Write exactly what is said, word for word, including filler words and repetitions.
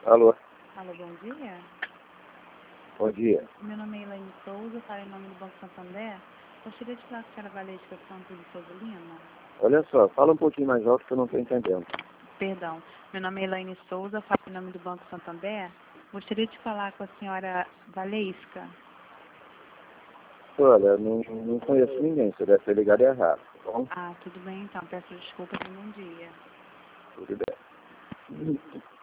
Alô, Alô, bom dia. bom dia. Meu nome é Elaine Souza, falo em nome do Banco Santander. Gostaria de falar com a senhora Valesca Santos de Souza Lima. Olha só, fala um pouquinho mais alto que eu não estou entendendo. Perdão, meu nome é Elaine Souza, falo em nome do Banco Santander. Gostaria de falar com a senhora Valesca. Olha, não, não conheço ninguém, você deve ter ligado errado, tá bom? Ah, tudo bem então, peço desculpas e bom dia. Tudo bem.